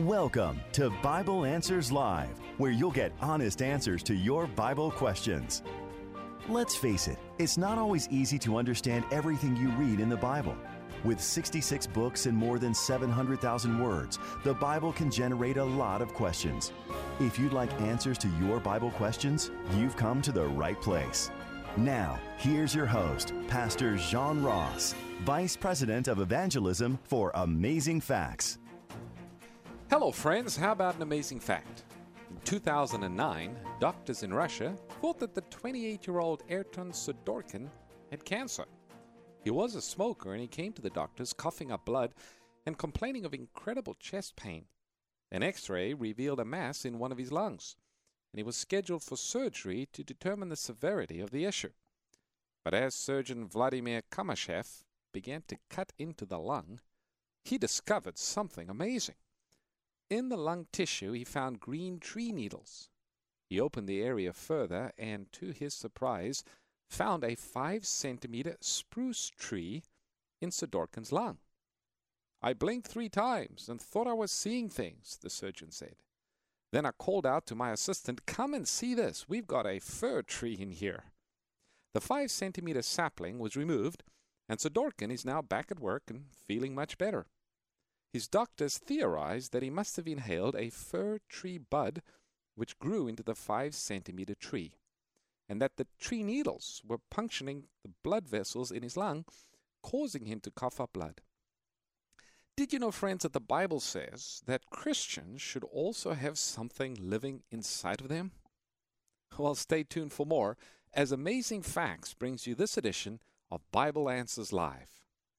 Welcome to Bible Answers Live, where you'll get honest answers to your Bible questions. Let's face it, it's not always easy to understand everything you read in the Bible. With 66 books and more than 700,000 words, the Bible can generate a lot of questions. If you'd like answers to your Bible questions, you've come to the right place. Now, here's your host, Pastor Jean Ross, Vice President of Evangelism for Amazing Facts. Hello friends, how about an amazing fact? In 2009, doctors in Russia thought that the 28-year-old Ayrton Sidorkin had cancer. He was a smoker and he came to the doctors coughing up blood and complaining of incredible chest pain. An X-ray revealed a mass in one of his lungs, and he was scheduled for surgery to determine the severity of the issue. But as surgeon Vladimir Kamashev began to cut into the lung, he discovered something amazing. In the lung tissue, he found green tree needles. He opened the area further and, to his surprise, found a 5-centimeter spruce tree in Sidorkin's lung. "I blinked 3 times and thought I was seeing things," the surgeon said. "Then I called out to my assistant, 'Come and see this. We've got a fir tree in here.' The 5-centimeter sapling was removed, and Sidorkin is now back at work and feeling much better. His doctors theorized that he must have inhaled a fir tree bud which grew into the 5-centimeter tree, and that the tree needles were puncturing the blood vessels in his lung, causing him to cough up blood. Did you know, friends, that the Bible says that Christians should also have something living inside of them? Well, stay tuned for more as Amazing Facts brings you this edition of Bible Answers Live.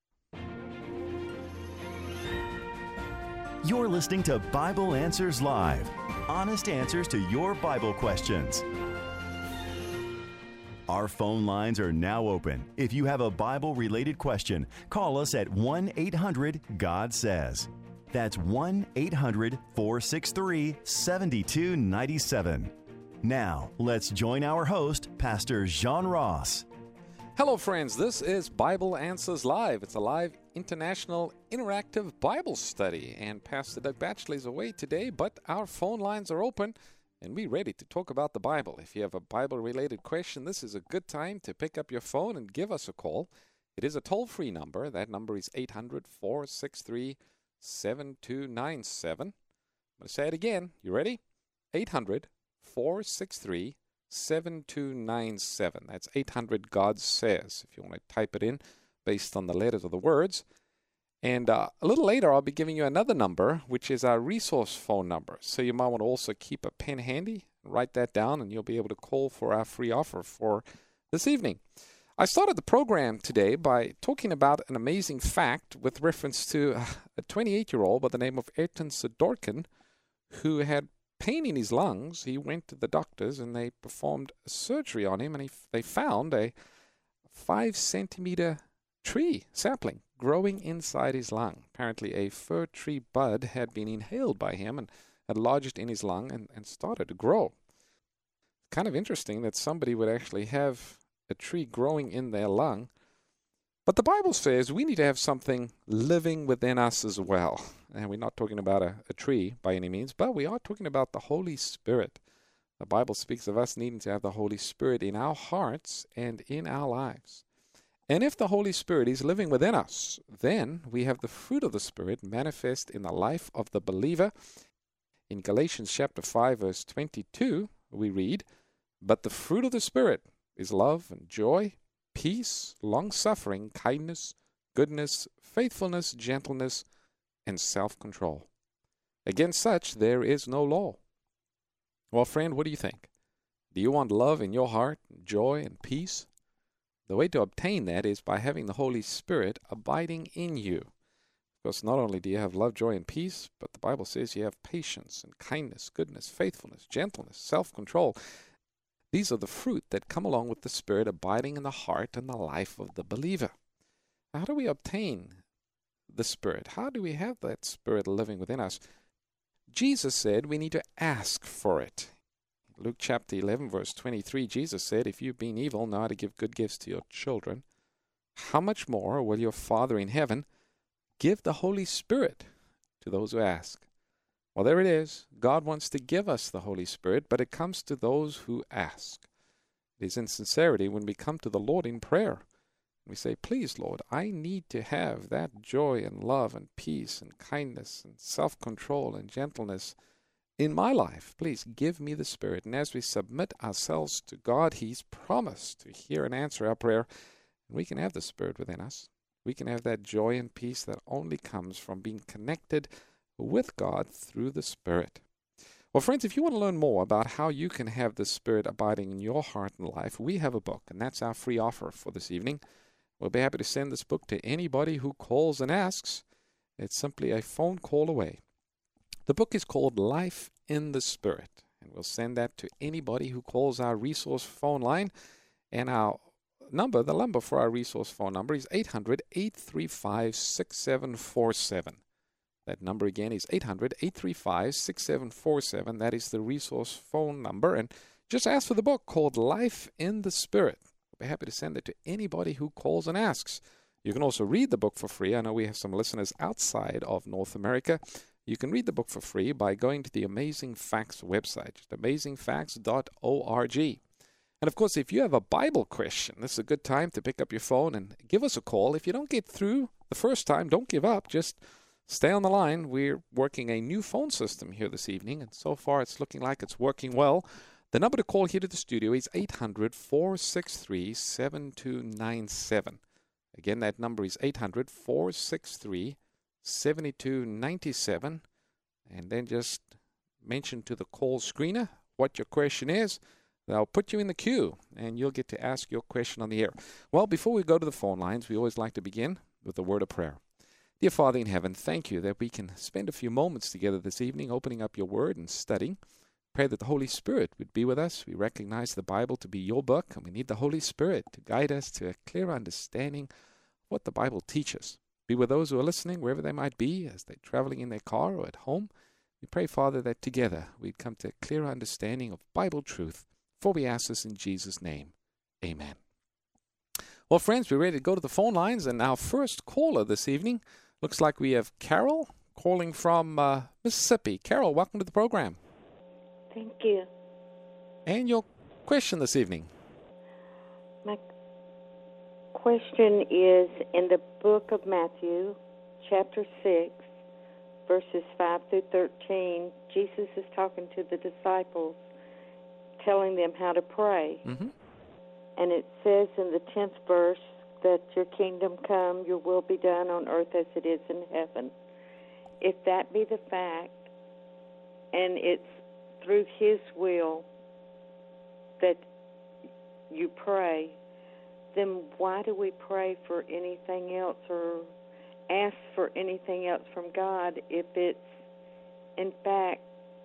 You're listening to Bible Answers Live, honest answers to your Bible questions. Our phone lines are now open. If you have a Bible-related question, call us at 1-800-GOD-SAYS. That's 1-800-463-7297. Now, let's join our host, Pastor Jean Ross. Hello, friends. This is Bible Answers Live. It's a live international interactive Bible study, and Pastor Doug Batchelor is away today, but our phone lines are open, and we're ready to talk about the Bible. If you have a Bible-related question, this is a good time to pick up your phone and give us a call. It is a toll-free number. That number is 800-463-7297. I'm going to say it again. You ready? 800-463-7297. That's 800-GOD-SAYS, if you want to type it in based on the letters of the words. And a little later, I'll be giving you another number, which is our resource phone number. So you might want to also keep a pen handy, write that down, and you'll be able to call for our free offer for this evening. I started the program today by talking about an amazing fact with reference to a 28-year-old by the name of Ayrton Sidorkin, who had pain in his lungs. He went to the doctors and they performed a surgery on him, and they found a 5-centimeter tree sapling growing inside his lung. Apparently a fir tree bud had been inhaled by him and had lodged in his lung and started to grow. Kind of interesting that somebody would actually have a tree growing in their lung. But the Bible says we need to have something living within us as well. And we're not talking about a tree by any means, but we are talking about the Holy Spirit. The Bible speaks of us needing to have the Holy Spirit in our hearts and in our lives. And if the Holy Spirit is living within us, then we have the fruit of the Spirit manifest in the life of the believer. In Galatians chapter 5, verse 22, we read, "But the fruit of the Spirit is love and joy, peace, long-suffering, kindness, goodness, faithfulness, gentleness, and self-control. Against such there is no law." Well, friend, what do you think? Do you want love in your heart, joy, and peace? The way to obtain that is by having the Holy Spirit abiding in you. Because not only do you have love, joy, and peace, but the Bible says you have patience and kindness, goodness, faithfulness, gentleness, self-control. These are the fruit that come along with the Spirit abiding in the heart and the life of the believer. How do we obtain the Spirit? How do we have that Spirit living within us? Jesus said we need to ask for it. Luke chapter 11, verse 23, Jesus said, "If you've been evil, know how to give good gifts to your children. How much more will your Father in heaven give the Holy Spirit to those who ask?" Well, there it is. God wants to give us the Holy Spirit, but it comes to those who ask. It is in sincerity when we come to the Lord in prayer. We say, please, Lord, I need to have that joy and love and peace and kindness and self-control and gentleness in my life. Please give me the Spirit. And as we submit ourselves to God, He's promised to hear and answer our prayer. And we can have the Spirit within us. We can have that joy and peace that only comes from being connected with God through the Spirit. Well, friends, if you want to learn more about how you can have the Spirit abiding in your heart and life, we have a book, and that's our free offer for this evening. We'll be happy to send this book to anybody who calls and asks. It's simply a phone call away. The book is called Life in the Spirit, and we'll send that to anybody who calls our resource phone line. And our number, the number for our resource phone number is 800-835-6747. That number again is 800-835-6747. That is the resource phone number. And just ask for the book called Life in the Spirit. We'll be happy to send it to anybody who calls and asks. You can also read the book for free. I know we have some listeners outside of North America. You can read the book for free by going to the Amazing Facts website, just amazingfacts.org. And of course, if you have a Bible question, this is a good time to pick up your phone and give us a call. If you don't get through the first time, don't give up. Just stay on the line. We're working a new phone system here this evening, and so far it's looking like it's working well. The number to call here to the studio is 800-463-7297. Again, that number is 800-463-7297. And then just mention to the call screener what your question is. They'll put you in the queue, and you'll get to ask your question on the air. Well, before we go to the phone lines, we always like to begin with a word of prayer. Dear Father in heaven, thank you that we can spend a few moments together this evening opening up your word and studying. Pray that the Holy Spirit would be with us. We recognize the Bible to be your book, and we need the Holy Spirit to guide us to a clear understanding of what the Bible teaches. Be with those who are listening, wherever they might be, as they're traveling in their car or at home. We pray, Father, that together we'd come to a clear understanding of Bible truth. For we ask this in Jesus' name. Amen. Well, friends, we're ready to go to the phone lines, and our first caller this evening looks like we have Carol calling from Mississippi. Carol, welcome to the program. Thank you. And your question this evening? My question is in the book of Matthew, chapter 6, verses 5 through 13, Jesus is talking to the disciples, telling them how to pray. Mm-hmm. And it says in the 10th verse that your kingdom come, your will be done on earth as it is in heaven. If that be the fact, and it's through His will that you pray, then why do we pray for anything else or ask for anything else from God if it's, in fact,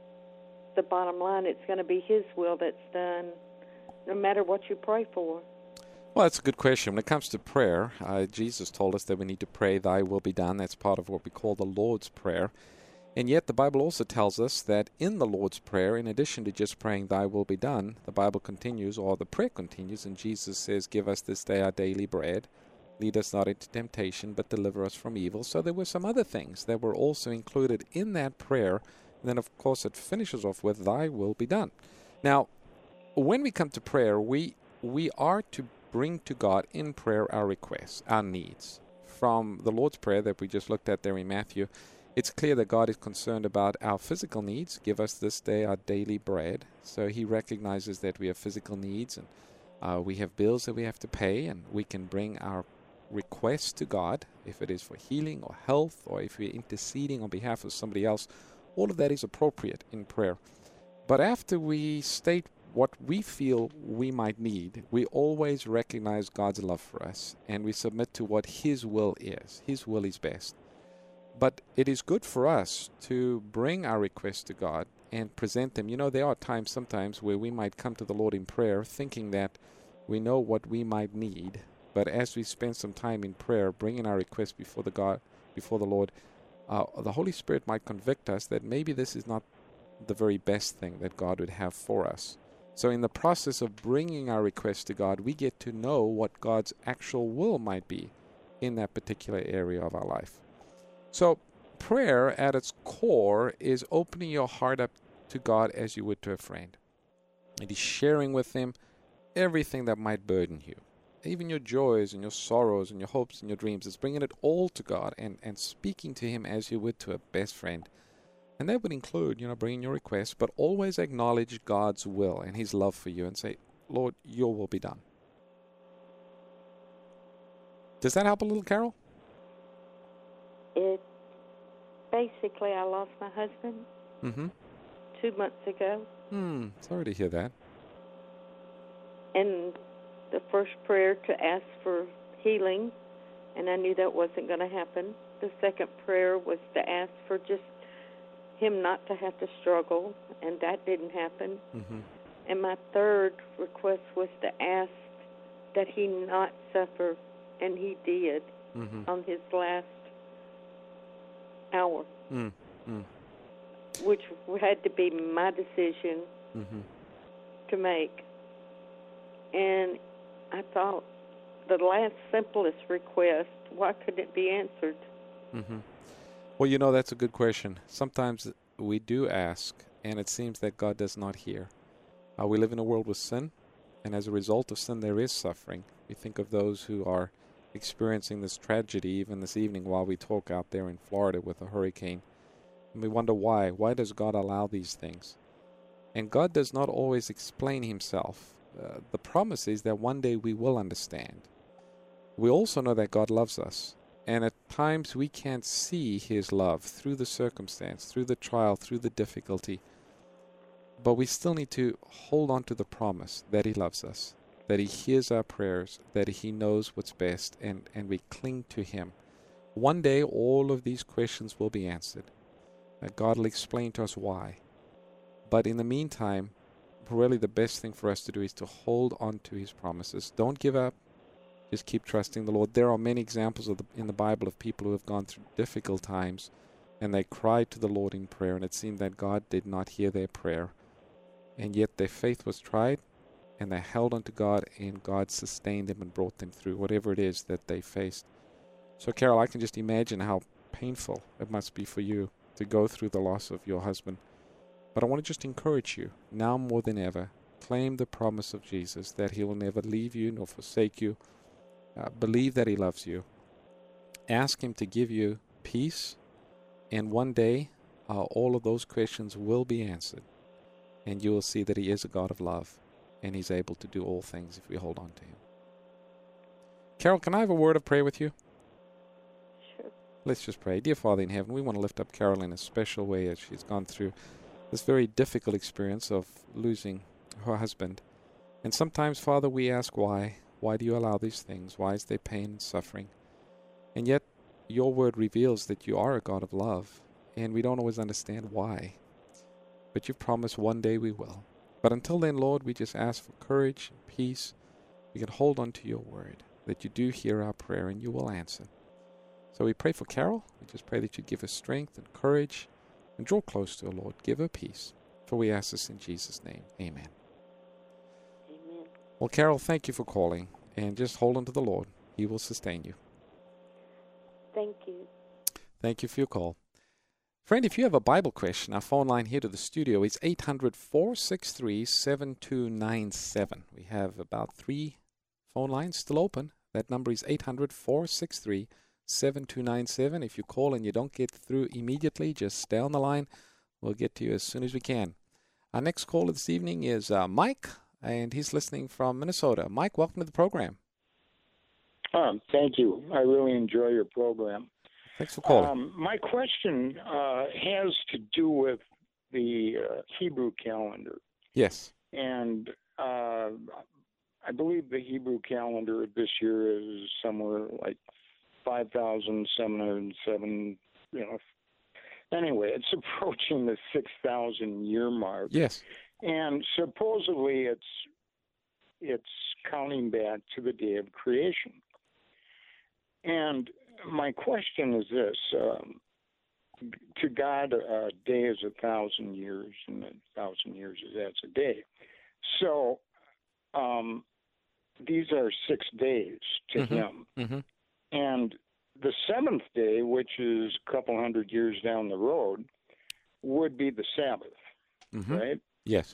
the bottom line, it's going to be His will that's done no matter what you pray for? Well, that's a good question. When it comes to prayer, Jesus told us that we need to pray, thy will be done. That's part of what we call the Lord's Prayer. And yet the Bible also tells us that in the Lord's Prayer, in addition to just praying, thy will be done, the Bible continues, or the prayer continues, and Jesus says, give us this day our daily bread. Lead us not into temptation, but deliver us from evil. So there were some other things that were also included in that prayer. And then, of course, it finishes off with, thy will be done. Now, when we come to prayer, we are to bring to God in prayer our requests, our needs. From the Lord's Prayer that we just looked at there in Matthew, it's clear that God is concerned about our physical needs. Give us this day our daily bread. So He recognizes that we have physical needs and we have bills that we have to pay, and we can bring our requests to God, if it is for healing or health, or if we're interceding on behalf of somebody else. All of that is appropriate in prayer. But after we state what we feel we might need, we always recognize God's love for us, and we submit to what His will is. His will is best. But it is good for us to bring our requests to God and present them. You know, there are times sometimes where we might come to the Lord in prayer thinking that we know what we might need, but as we spend some time in prayer, bringing our requests before the Lord, the Holy Spirit might convict us that maybe this is not the very best thing that God would have for us. So in the process of bringing our requests to God, we get to know what God's actual will might be in that particular area of our life. So prayer at its core is opening your heart up to God as you would to a friend. It is sharing with Him everything that might burden you, even your joys and your sorrows and your hopes and your dreams. It's bringing it all to God and speaking to Him as you would to a best friend. And that would include, bringing your requests, but always acknowledge God's will and His love for you and say, Lord, your will be done. Does that help a little, Carol? Basically, I lost my husband 2 months ago. Sorry to hear that. And the first prayer to ask for healing, and I knew that wasn't going to happen. The second prayer was to ask for just him not to have to struggle, and that didn't happen. And my third request was to ask that he not suffer, and he did on his last hour, which had to be my decision to make. And I thought, the last simplest request, why couldn't it be answered? Well, that's a good question. Sometimes we do ask, and it seems that God does not hear. We live in a world with sin, and as a result of sin, there is suffering. We think of those who are experiencing this tragedy even this evening while we talk out there in Florida with a hurricane. And we wonder why. Why does God allow these things? And God does not always explain Himself. The promise is that one day we will understand. We also know that God loves us. And at times we can't see His love through the circumstance, through the trial, through the difficulty. But we still need to hold on to the promise that He loves us, that He hears our prayers, that He knows what's best, and we cling to Him. One day all of these questions will be answered. God will explain to us why. But in the meantime, really the best thing for us to do is to hold on to His promises. Don't give up. Just keep trusting the Lord. There are many examples in the Bible of people who have gone through difficult times, and they cried to the Lord in prayer, and it seemed that God did not hear their prayer. And yet their faith was tried, and they held on to God, and God sustained them and brought them through whatever it is that they faced. So, Carol, I can just imagine how painful it must be for you to go through the loss of your husband. But I want to just encourage you, now more than ever, claim the promise of Jesus that He will never leave you nor forsake you. Believe that He loves you. Ask Him to give you peace, and one day all of those questions will be answered. And you will see that He is a God of love, and He's able to do all things if we hold on to Him. Carol, can I have a word of prayer with you? Sure. Let's just pray. Dear Father in heaven, we want to lift up Carol in a special way as she's gone through this very difficult experience of losing her husband. And sometimes, Father, we ask why. Why do you allow these things? Why is there pain and suffering? And yet, your word reveals that you are a God of love, and we don't always understand why. But you've promised one day we will. But until then, Lord, we just ask for courage and peace. We can hold on to your word, that you do hear our prayer and you will answer. So we pray for Carol. We just pray that you give her strength and courage and draw close to her, Lord. Give her peace. For we ask this in Jesus' name. Amen. Amen. Well, Carol, thank you for calling, and just hold on to the Lord. He will sustain you. Thank you. Thank you for your call. Friend, if you have a Bible question, our phone line here to the studio is 800-463-7297. We have about 3 phone lines still open. That number is 800-463-7297. If you call and you don't get through immediately, just stay on the line. We'll get to you as soon as we can. Our next caller this evening is Mike, and he's listening from Minnesota. Mike, welcome to the program. Thank you. I really enjoy your program. Thanks for calling. My question has to do with the Hebrew calendar. Yes. And I believe the Hebrew calendar this year is somewhere like 5,707, Anyway, it's approaching the 6,000 year mark. Yes. And supposedly it's counting back to the day of creation. And my question is this, to God, a day is 1,000 years, and 1,000 years that's a day. So these are 6 days to him. Mm-hmm. And the seventh day, which is a couple hundred years down the road, would be the Sabbath, right? Yes.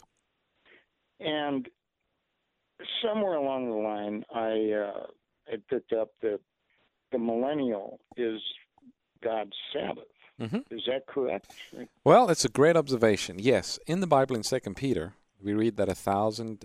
And somewhere along the line, I picked up that the millennial is God's Sabbath. Is that correct? Well, it's a great observation. Yes, in the Bible in 2 Peter, we read that 1,000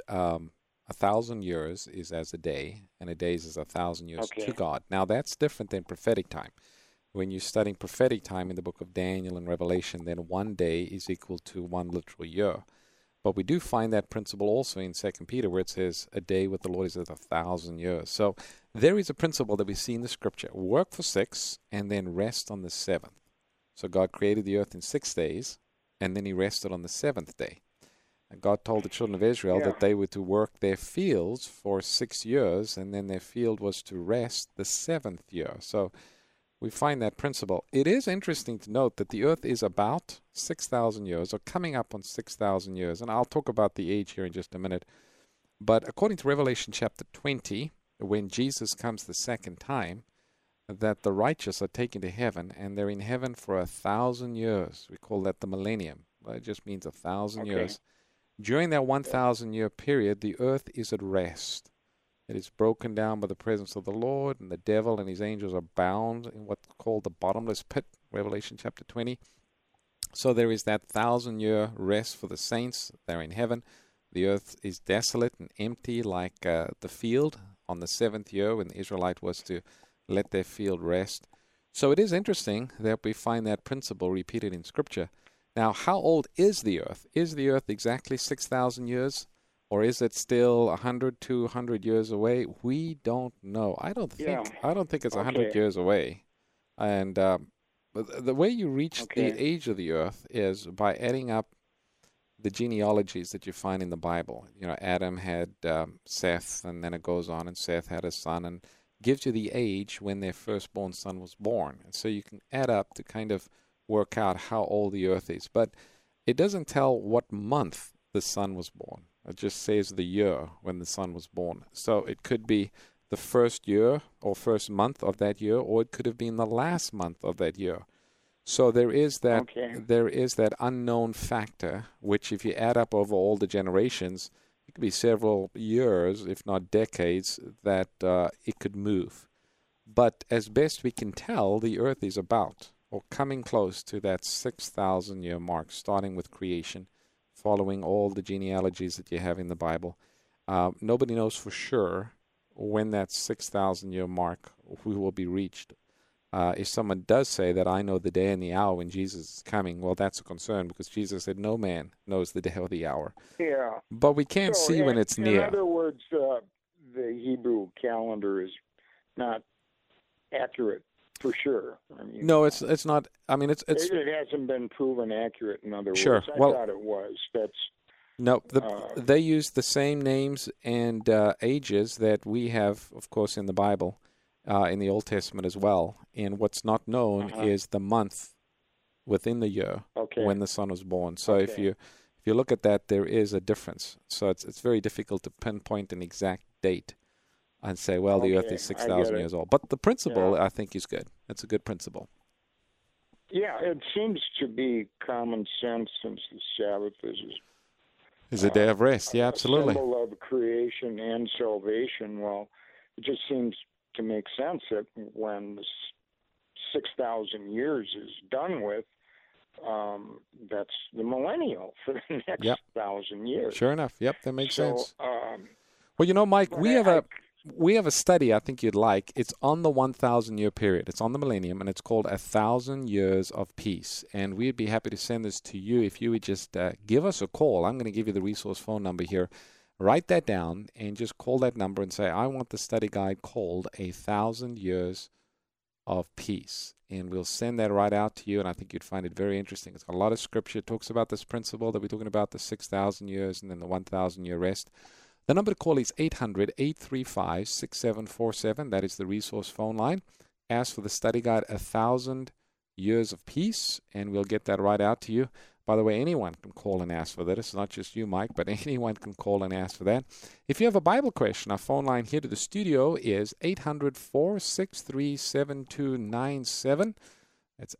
years is as a day, and a day is as 1,000 years to God. Now, that's different than prophetic time. When you're studying prophetic time in the book of Daniel and Revelation, then one day is equal to one literal year. But we do find that principle also in 2 Peter, where it says, a day with the Lord is as 1,000 years. So there is a principle that we see in the Scripture. Work for 6 and then rest on the 7th. So God created the earth in 6 days, and then he rested on the 7th day. And God told the children of Israel that they were to work their fields for 6 years, and then their field was to rest the 7th year. So we find that principle. It is interesting to note that the earth is about 6,000 years, or coming up on 6,000 years. And I'll talk about the age here in just a minute. But according to Revelation chapter 20, when Jesus comes the second time, that the righteous are taken to heaven, and they're in heaven for 1,000 years. We call that the millennium. Well, it just means 1,000 years. During that 1,000-year period, the earth is at rest. It is broken down by the presence of the Lord, and the devil and his angels are bound in what's called the bottomless pit, Revelation chapter 20. So there is that 1,000-year rest for the saints. They're in heaven. The earth is desolate and empty like the field on the 7th year when the Israelite was to let their field rest. So it is interesting that we find that principle repeated in Scripture. Now, how old is the earth? Is the earth exactly 6,000 years? Or is it still 100, 200 years away? We don't know. I don't think it's 100 years away. And the way you reach the age of the earth is by adding up the genealogies that you find in the Bible. You know, Adam had Seth, and then it goes on, and Seth had a son, and gives you the age when their firstborn son was born. And so you can add up to kind of work out how old the earth is. But it doesn't tell what month the son was born. It just says the year when the son was born. So it could be the first year or first month of that year, or it could have been the last month of that year. So there is that unknown factor, which if you add up over all the generations, it could be several years, if not decades, that it could move. But as best we can tell, the earth is about, or coming close to that 6,000-year mark, starting with creation, following all the genealogies that you have in the Bible. Nobody knows for sure when that 6,000-year mark will be reached. If someone does say that I know the day and the hour when Jesus is coming, well, that's a concern, because Jesus said no man knows the day or the hour. Yeah. But we can't see when it's near. In other words, the Hebrew calendar is not accurate for sure. I mean, no, it's not. I mean, it hasn't been proven accurate. In other words, sure. I thought it was. They use the same names and ages that we have, of course, in the Bible. In the Old Testament as well. And what's not known is the month within the year when the son was born. So if you look at that, there is a difference. So it's very difficult to pinpoint an exact date and say, well, the earth is 6,000 years old. But the principle, I think, is good. It's a good principle. Yeah, it seems to be common sense, since the Sabbath is a day of rest. Yeah, absolutely. A symbol of creation and salvation. Well, it just seems to make sense that when 6,000 years is done with, that's the millennial for the next 1,000 years. Sure enough. Yep, that makes sense. Well, you know, Mike, we have a study I think you'd like. It's on the 1,000-year period. It's on the millennium, and it's called 1,000 Years of Peace. And we'd be happy to send this to you if you would just give us a call. I'm going to give you the resource phone number here. Write that down and just call that number and say, I want the study guide called 1,000 Years of Peace. And we'll send that right out to you, and I think you'd find it very interesting. It's got a lot of scripture. It talks about this principle that we're talking about, the 6,000 years and then the 1,000-year rest. The number to call is 800-835-6747. That is the resource phone line. Ask for the study guide, 1,000 Years of Peace, and we'll get that right out to you. By the way, anyone can call and ask for that. It's not just you, Mike, but anyone can call and ask for that. If you have a Bible question, our phone line here to the studio is 800-463-7297. That's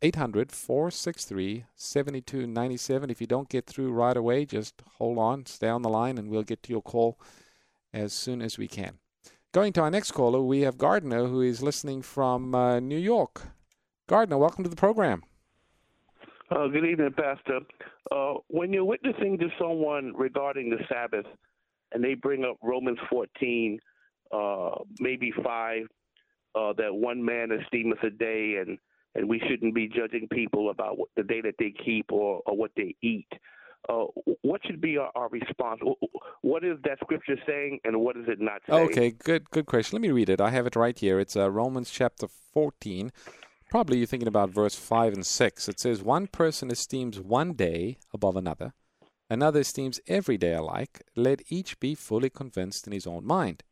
800-463-7297. If you don't get through right away, just hold on, stay on the line, and we'll get to your call as soon as we can. Going to our next caller, we have Gardner, who is listening from New York. Gardner, welcome to the program. Good evening, Pastor. When you're witnessing to someone regarding the Sabbath, and they bring up Romans 14, maybe 5, that one man esteemeth a day, and we shouldn't be judging people about the day that they keep or what they eat. What should be our response? What is that scripture saying, and what is it not saying? Okay, good question. Let me read it. I have it right here. It's Romans chapter 14. Probably you're thinking about verse 5 and 6. It says, one person esteems one day above another. Another esteems every day alike. Let each be fully convinced in his own mind.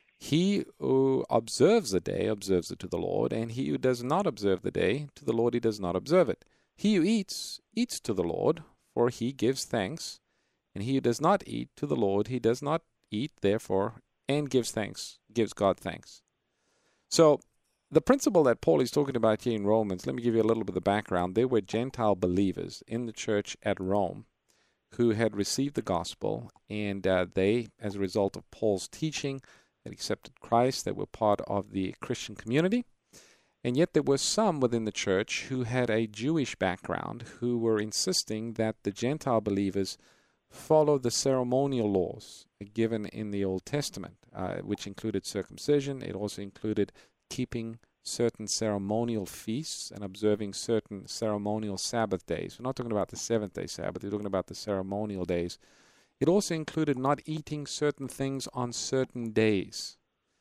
He who observes the day observes it to the Lord, and he who does not observe the day, to the Lord he does not observe it. He who eats, eats to the Lord, for he gives thanks. And he who does not eat, to the Lord he does not eat, therefore, and gives thanks, gives God thanks. So, the principle that Paul is talking about here in Romans, let me give you a little bit of the background. There were Gentile believers in the church at Rome who had received the gospel, and they, as a result of Paul's teaching, had accepted Christ. They were part of the Christian community. And yet there were some within the church who had a Jewish background who were insisting that the Gentile believers follow the ceremonial laws given in the Old Testament, which included circumcision. It also included keeping certain ceremonial feasts and observing certain ceremonial Sabbath days. We're not talking about the seventh-day Sabbath. We're talking about the ceremonial days. It also included not eating certain things on certain days.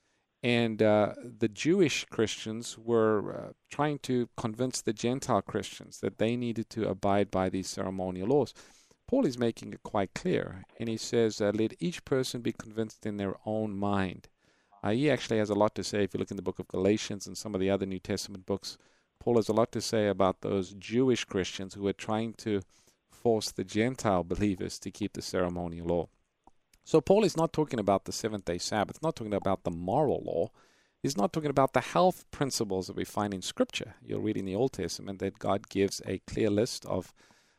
And the Jewish Christians were trying to convince the Gentile Christians that they needed to abide by these ceremonial laws. Paul is making it quite clear, and he says, let each person be convinced in their own mind. He actually has a lot to say. If you look in the book of Galatians and some of the other New Testament books, Paul has a lot to say about those Jewish Christians who were trying to force the Gentile believers to keep the ceremonial law. So Paul is not talking about the seventh-day Sabbath, not talking about the moral law. He's not talking about the health principles that we find in Scripture. You'll read in the Old Testament that God gives a clear list of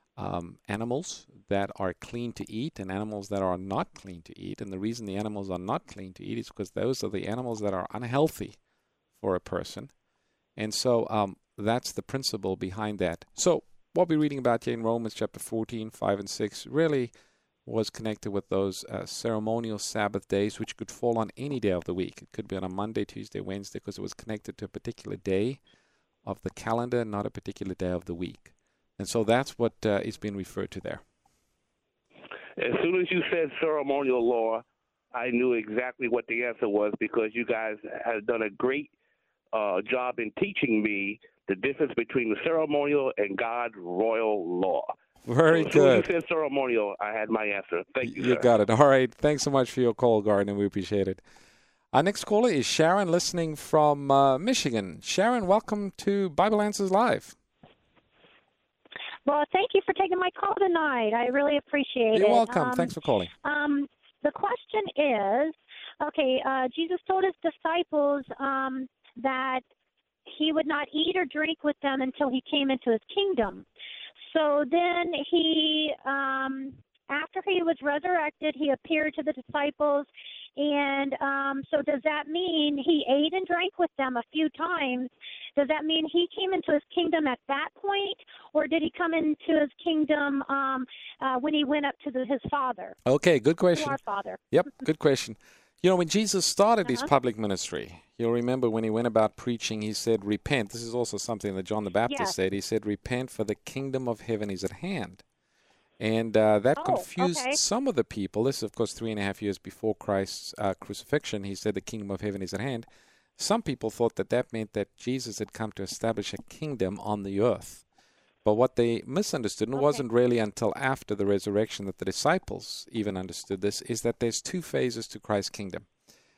animals that are clean to eat and animals that are not clean to eat. And the reason the animals are not clean to eat is because those are the animals that are unhealthy for a person. And so that's the principle behind that. So what we're reading about here in Romans chapter 14, 5 and 6 really was connected with those ceremonial Sabbath days, which could fall on any day of the week. It could be on a Monday, Tuesday, Wednesday, because it was connected to a particular day of the calendar, not a particular day of the week. And so that's what is being referred to there. As soon as you said ceremonial law, I knew exactly what the answer was, because you guys have done a great job in teaching me the difference between the ceremonial and God's royal law. Very good. As good. soon as you said ceremonial, I had my answer. Thank you, You sir. got it. All right. Thanks so much for your call, Gardner. We appreciate it. Our next caller is Sharon, listening from Michigan. Sharon, welcome to Bible Answers Live. Well, thank you for taking my call tonight. I really appreciate it. You're welcome. Thanks for calling. The question is, Jesus told his disciples that he would not eat or drink with them until he came into his kingdom. So then he, after he was resurrected, he appeared to the disciples. And so does that mean he ate and drank with them a few times? Does that mean he came into his kingdom at that point, or did he come into his kingdom when he went up to his Father? Okay, good question. To our Father. Yep, good question. You know, when Jesus started his public ministry, you'll remember when he went about preaching, he said, repent. This is also something that John the Baptist said. He said, repent, for the kingdom of heaven is at hand. And that confused some of the people. This is, of course, 3.5 years before Christ's crucifixion. He said the kingdom of heaven is at hand. Some people thought that that meant that Jesus had come to establish a kingdom on the earth. But what they misunderstood, and it wasn't really until after the resurrection that the disciples even understood this, is that there's two phases to Christ's kingdom.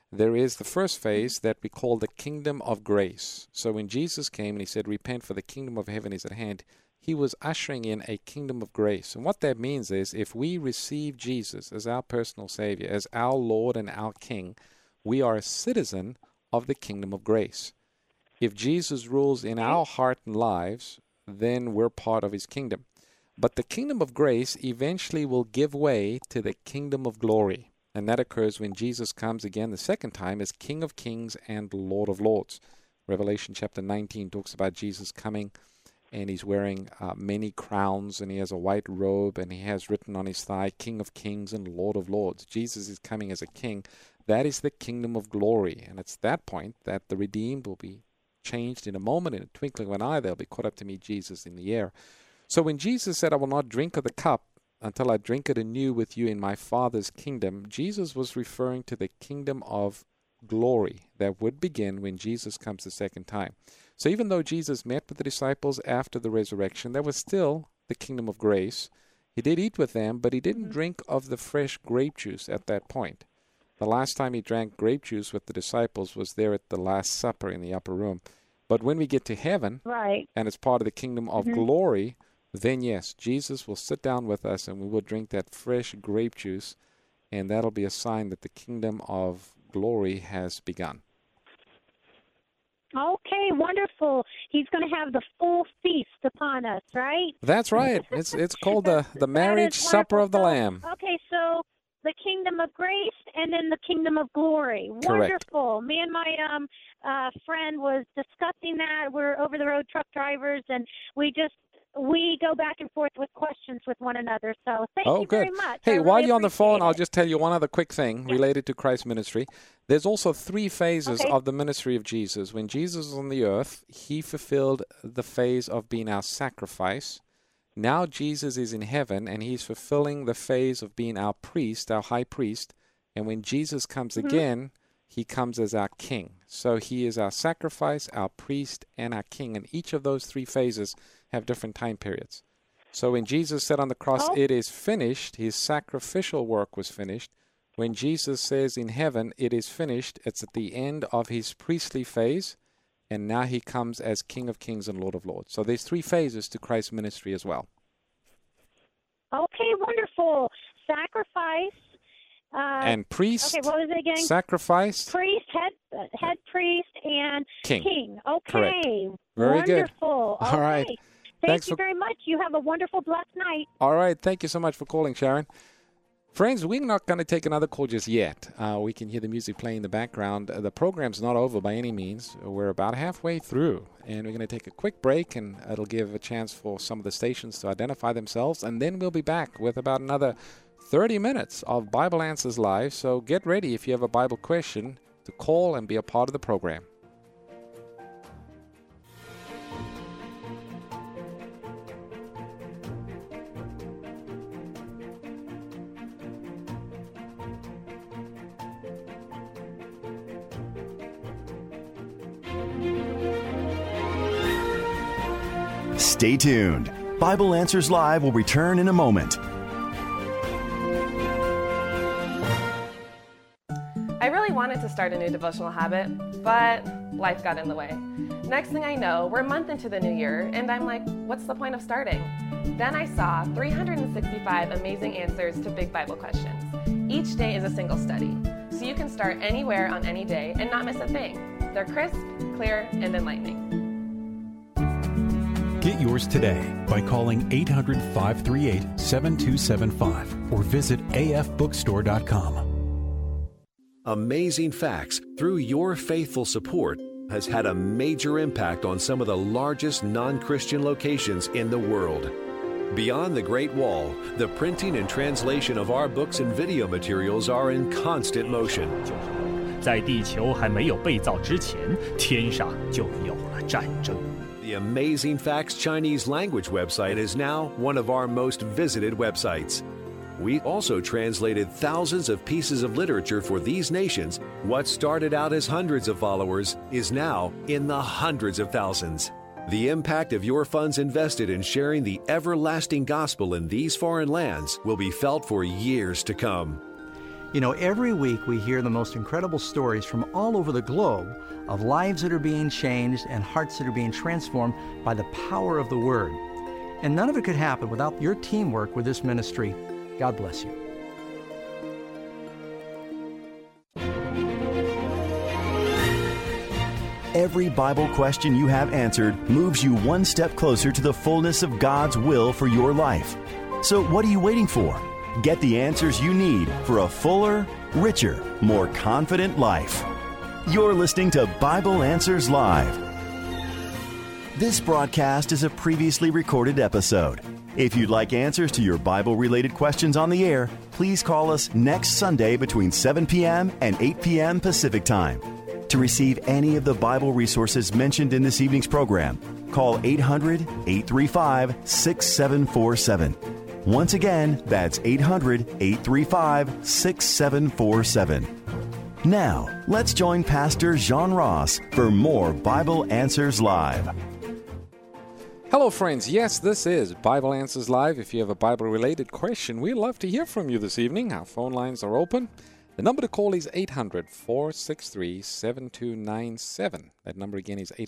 there is the first phase that we call the kingdom of grace. So when Jesus came and he said, repent for the kingdom of heaven is at hand, he was ushering in a kingdom of grace. And what that means is if we receive Jesus as our personal Savior, as our Lord and our King, we are a citizen of the kingdom of grace. If Jesus rules in our heart and lives, then we're part of his kingdom. But the kingdom of grace eventually will give way to the kingdom of glory. And that occurs when Jesus comes again the second time as King of Kings and Lord of Lords. Revelation chapter 19 talks about Jesus coming, and he's wearing many crowns, and he has a white robe, and he has written on his thigh, King of Kings and Lord of Lords. Jesus is coming as a king. That is the kingdom of glory. And it's that point that the redeemed will be changed in a moment, in a twinkling of an eye. They'll be caught up to meet Jesus in the air. So when Jesus said, I will not drink of the cup until I drink it anew with you in my Father's kingdom, Jesus was referring to the kingdom of glory that would begin when Jesus comes the second time. So even though Jesus met with the disciples after the resurrection, there was still the kingdom of grace. He did eat with them, but he didn't drink of the fresh grape juice at that point. The last time he drank grape juice with the disciples was there at the Last Supper in the upper room. But when we get to heaven, right, and it's part of the kingdom of glory, then yes, Jesus will sit down with us and we will drink that fresh grape juice, and that'll be a sign that the kingdom of glory has begun. Okay, wonderful. He's going to have the full feast upon us, right? That's right. It's called the marriage supper of the Lamb. Okay, so the kingdom of grace and then the kingdom of glory. Correct. Wonderful. Me and my friend was discussing that. We're over-the-road truck drivers, and we go back and forth with questions with one another. So thank you very much. Hey, while you're on the phone, I'll it. just tell you one other quick thing related to Christ's ministry. There's also 3 phases of the ministry of Jesus. When Jesus was on the earth, he fulfilled the phase of being our sacrifice. Now Jesus is in heaven, and he's fulfilling the phase of being our priest, our high priest. And when Jesus comes again, he comes as our king. So he is our sacrifice, our priest, and our king. And each of those 3 phases have different time periods. So when Jesus said on the cross, it is finished, his sacrificial work was finished. When Jesus says in heaven, it is finished, it's at the end of his priestly phase, and now he comes as King of Kings and Lord of Lords. So there's 3 phases to Christ's ministry as well. Okay, wonderful. Sacrifice. And priest. Okay, what was it again? Sacrifice. Priest, head priest, and king. Okay. Correct. Very good. Wonderful. All right. Thank you very much. You have a wonderful, blessed night. All right. Thank you so much for calling, Sharon. Friends, we're not going to take another call just yet. We can hear the music playing in the background. The program's not over by any means. We're about halfway through, and we're going to take a quick break, and it'll give a chance for some of the stations to identify themselves, and then we'll be back with about another 30 minutes of Bible Answers Live. So get ready if you have a Bible question to call and be a part of the program. Stay tuned. Bible Answers Live will return in a moment. I really wanted to start a new devotional habit, but life got in the way. Next thing I know, we're a month into the new year, and I'm like, what's the point of starting? Then I saw 365 amazing answers to big Bible questions. Each day is a single study, so you can start anywhere on any day and not miss a thing. They're crisp, clear, and enlightening. Get yours today by calling 800-538-7275 or visit afbookstore.com. Amazing Facts, through your faithful support, has had a major impact on some of the largest non-Christian locations in the world. Beyond the Great Wall, the printing and translation of our books and video materials are in constant motion. 在地球还没有被造之前，天上就有了战争。 The Amazing Facts Chinese language website is now one of our most visited websites. We also translated thousands of pieces of literature for these nations. What started out as hundreds of followers is now in the hundreds of thousands. The impact of your funds invested in sharing the everlasting gospel in these foreign lands will be felt for years to come. You know, every week we hear the most incredible stories from all over the globe of lives that are being changed and hearts that are being transformed by the power of the Word. And none of it could happen without your teamwork with this ministry. God bless you. Every Bible question you have answered moves you one step closer to the fullness of God's will for your life. So what are you waiting for? Get the answers you need for a fuller, richer, more confident life. You're listening to Bible Answers Live. This broadcast is a previously recorded episode. If you'd like answers to your Bible-related questions on the air, please call us next Sunday between 7 p.m. and 8 p.m. Pacific Time. To receive any of the Bible resources mentioned in this evening's program, call 800-835-6747. Once again, that's 800-835-6747. Now, let's join Pastor John Ross for more Bible Answers Live. Hello, friends. Yes, this is Bible Answers Live. If you have a Bible-related question, we'd love to hear from you this evening. Our phone lines are open. The number to call is 800-463-7297. That number again is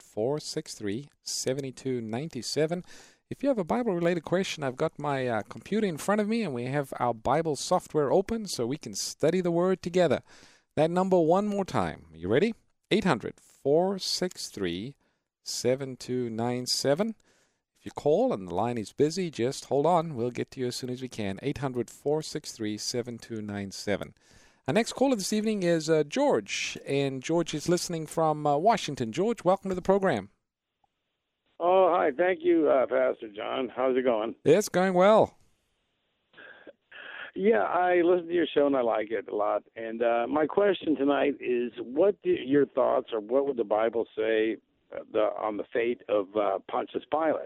800-463-7297. If you have a Bible-related question, I've got my computer in front of me, and we have our Bible software open so we can study the Word together. That number one more time. Are you ready? 800-463-7297. If you call and the line is busy, just hold on. We'll get to you as soon as we can. 800-463-7297. Our next caller this evening is George, and George is listening from Washington. George, welcome to the program. Oh, hi. Thank you, Pastor John. How's it going? It's going well. Yeah, I listen to your show, and I like it a lot. And my question tonight is, your thoughts, or what would the Bible say on the fate of Pontius Pilate?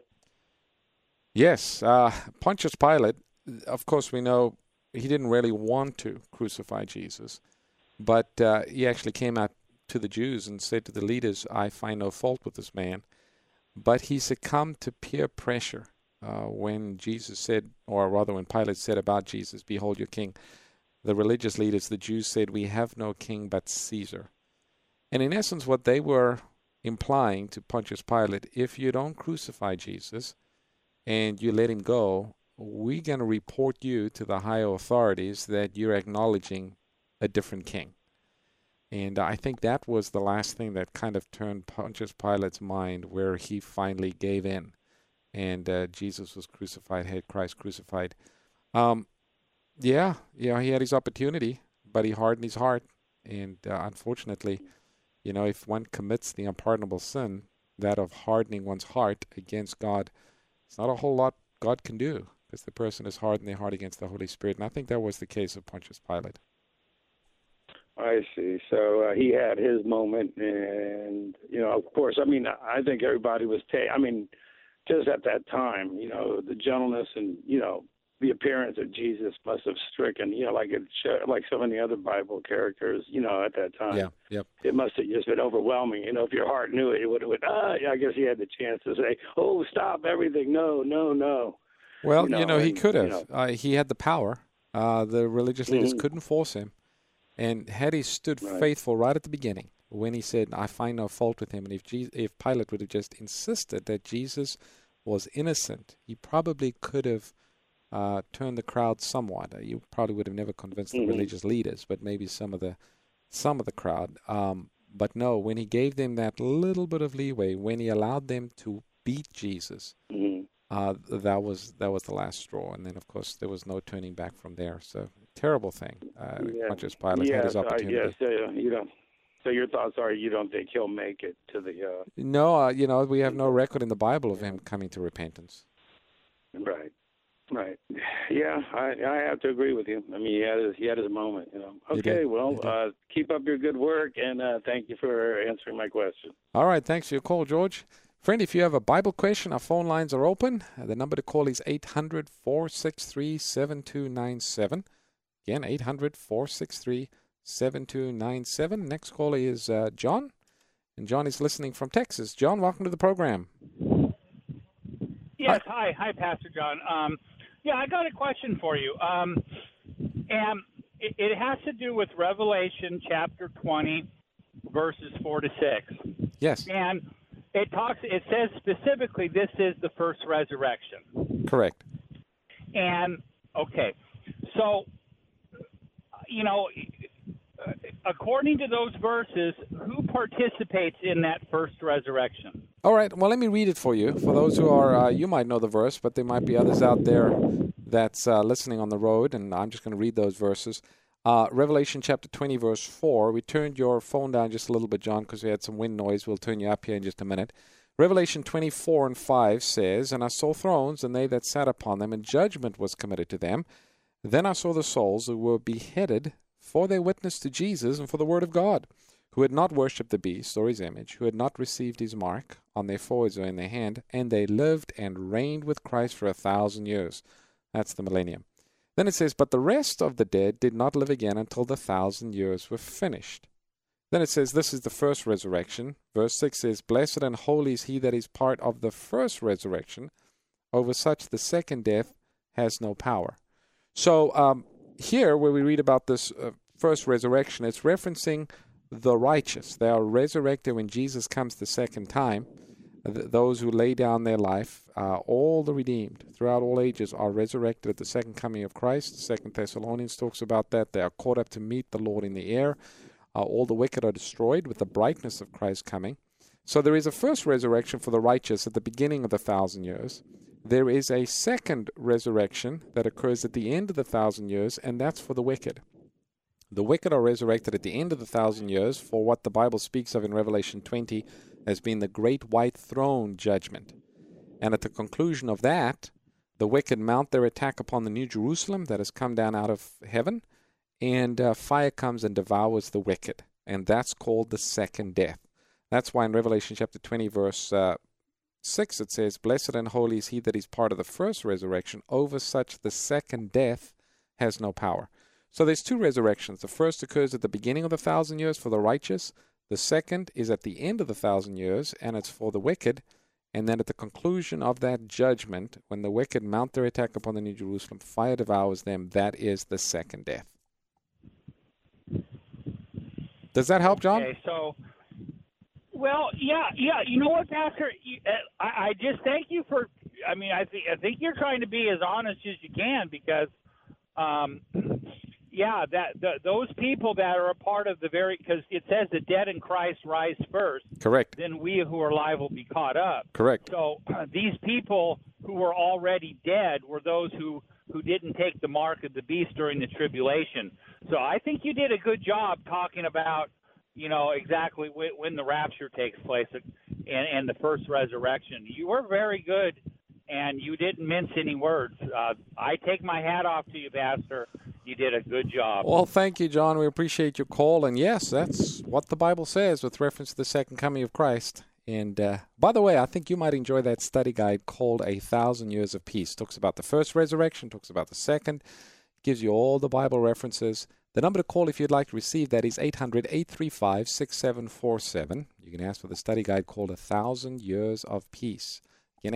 Yes, Pontius Pilate, of course, we know he didn't really want to crucify Jesus, but he actually came out to the Jews and said to the leaders, I find no fault with this man. But he succumbed to peer pressure when Jesus said, or rather when Pilate said about Jesus, behold your king. The religious leaders, the Jews, said, we have no king but Caesar. And in essence, what they were implying to Pontius Pilate, if you don't crucify Jesus and you let him go, we're going to report you to the higher authorities that you're acknowledging a different king. And I think that was the last thing that kind of turned Pontius Pilate's mind, where he finally gave in. And Jesus was crucified, had Christ crucified. He had his opportunity, but he hardened his heart. And unfortunately, if one commits the unpardonable sin, that of hardening one's heart against God, it's not a whole lot God can do, because the person has hardened their heart against the Holy Spirit. And I think that was the case of Pontius Pilate. I see. So he had his moment, and, of course, I think everybody was just at that time, the gentleness and, the appearance of Jesus must have stricken, like so many other Bible characters, at that time. Yeah, yep. It must have just been overwhelming. If your heart knew it, it would have went, I guess he had the chance to say, oh, stop everything. No, no, no. Well, he could have. He had the power. The religious leaders couldn't force him. And had he stood faithful right at the beginning, when he said, I find no fault with him, and if Pilate would have just insisted that Jesus was innocent, he probably could have turned the crowd somewhat. You probably would have never convinced the religious leaders, but maybe some of the crowd. But no, when he gave them that little bit of leeway, when he allowed them to beat Jesus, that was the last straw. And then, of course, there was no turning back from there. So, terrible thing. Pontius Pilate had his opportunity. So your thoughts are you don't think he'll make it to the... No, we have no record in the Bible of him coming to repentance. Right. Yeah, I have to agree with you. He had his moment, Okay, well, keep up your good work, and thank you for answering my question. All right, thanks for your call, George. Friend, if you have a Bible question, our phone lines are open. The number to call is 800-463-7297. Again, 800-463-7297. Next caller is John, and John is listening from Texas. John, welcome to the program. Yes, hi, Pastor John. I got a question for you. And it has to do with Revelation chapter 20, verses 4 to 6. Yes. And it says specifically this is the first resurrection. Correct. And, okay, so, according to those verses, who participates in that first resurrection? All right, well, let me read it for you. For those who are, you might know the verse, but there might be others out there that's listening on the road, and I'm just going to read those verses. Revelation chapter 20, verse 4. We turned your phone down just a little bit, John, because we had some wind noise. We'll turn you up here in just a minute. Revelation 24 and 5 says, "And I saw thrones, and they that sat upon them, and judgment was committed to them. Then I saw the souls who were beheaded for their witness to Jesus and for the word of God, who had not worshipped the beast or his image, who had not received his mark on their foreheads or in their hand, and they lived and reigned with Christ for 1,000 years." That's the millennium. Then it says, "But the rest of the dead did not live again until the 1,000 years were finished." Then it says, this is the first resurrection. Verse 6 says, "Blessed and holy is he that is part of the first resurrection. Over such the second death has no power." So here, where we read about this first resurrection, it's referencing the righteous. They are resurrected when Jesus comes the second time. Those who lay down their life, all the redeemed throughout all ages are resurrected at the second coming of Christ. 2 Thessalonians talks about that. They are caught up to meet the Lord in the air. All the wicked are destroyed with the brightness of Christ coming. So there is a first resurrection for the righteous at the beginning of the 1,000 years. There is a second resurrection that occurs at the end of the 1,000 years, and that's for the wicked. The wicked are resurrected at the end of the 1,000 years for what the Bible speaks of in Revelation 20 as being the great white throne judgment. And at the conclusion of that, the wicked mount their attack upon the New Jerusalem that has come down out of heaven, and fire comes and devours the wicked. And that's called the second death. That's why in Revelation chapter 20, verse 6, it says, "Blessed and holy is he that is part of the first resurrection. Over such the second death has no power." So there's two resurrections. The first occurs at the beginning of the 1,000 years for the righteous. The second is at the end of the 1,000 years, and it's for the wicked. And then at the conclusion of that judgment, when the wicked mount their attack upon the New Jerusalem, fire devours them. That is the second death. Does that help, John? Okay, so, well, yeah. You know what, Pastor? I just thank you for. I mean, I think you're trying to be as honest as you can because, those people that are a part of because it says the dead in Christ rise first. Correct. Then we who are alive will be caught up. Correct. So these people who were already dead were those who didn't take the mark of the beast during the tribulation. So I think you did a good job talking about, exactly when the rapture takes place and the first resurrection. You were very good, and you didn't mince any words. I take my hat off to you, Pastor. You did a good job. Well, thank you, John. We appreciate your call. And yes, that's what the Bible says with reference to the second coming of Christ. And by the way, I think you might enjoy that study guide called 1,000 Years of Peace. Talks about the first resurrection, talks about the second, gives you all the Bible references. The number to call if you'd like to receive that is 800-835-6747. You can ask for the study guide called 1,000 Years of Peace. Again,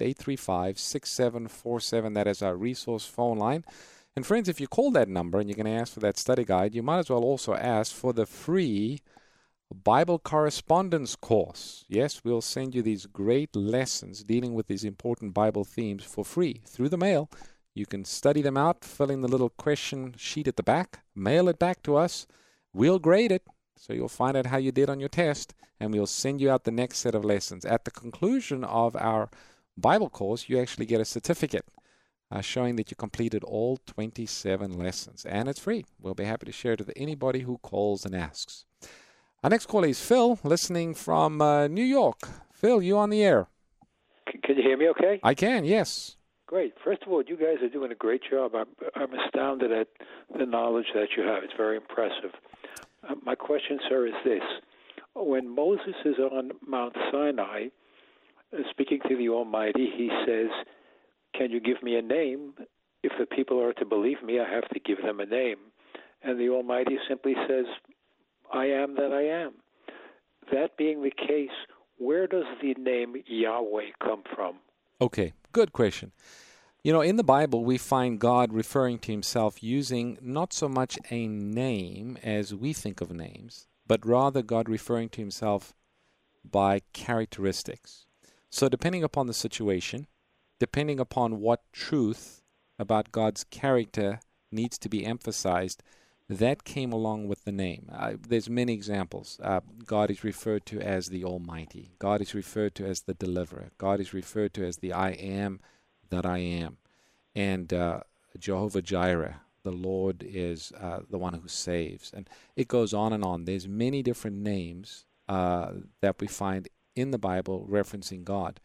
800-835-6747. That is our resource phone line. And friends, if you call that number and you're going to ask for that study guide, you might as well also ask for the free Bible correspondence course. Yes, we'll send you these great lessons dealing with these important Bible themes for free through the mail. You can study them out, fill in the little question sheet at the back, mail it back to us. We'll grade it, so you'll find out how you did on your test, and we'll send you out the next set of lessons. At the conclusion of our Bible course, you actually get a certificate showing that you completed all 27 lessons, and it's free. We'll be happy to share it with anybody who calls and asks. Our next caller is Phil, listening from New York. Phil, you on the air? Can you hear me okay? I can, yes. Great. First of all, you guys are doing a great job. I'm astounded at the knowledge that you have. It's very impressive. My question, sir, is this. When Moses is on Mount Sinai, speaking to the Almighty, he says, "Can you give me a name? If the people are to believe me, I have to give them a name." And the Almighty simply says, "I am that I am." That being the case, where does the name Yahweh come from? Okay, good question. You know, in the Bible, we find God referring to himself using not so much a name as we think of names, but rather God referring to himself by characteristics. So depending upon the situation, depending upon what truth about God's character needs to be emphasized, that came along with the name. There's many examples. God is referred to as the Almighty. God is referred to as the Deliverer. God is referred to as the I am that I am. And Jehovah Jireh, the Lord is the one who saves. And it goes on and on. There's many different names that we find in the Bible referencing God.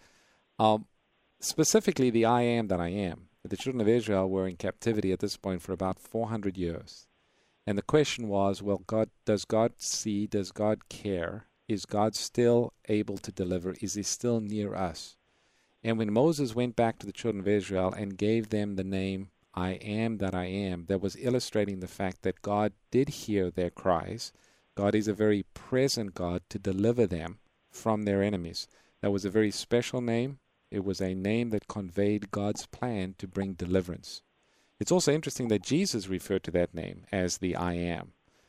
Specifically, the I am that I am. The children of Israel were in captivity at this point for about 400 years. And the question was, well, does God see? Does God care? Is God still able to deliver? Is he still near us? And when Moses went back to the children of Israel and gave them the name I am that I am, that was illustrating the fact that God did hear their cries. God is a very present God to deliver them from their enemies. That was a very special name. It was a name that conveyed God's plan to bring deliverance. It's also interesting that Jesus referred to that name as the I am.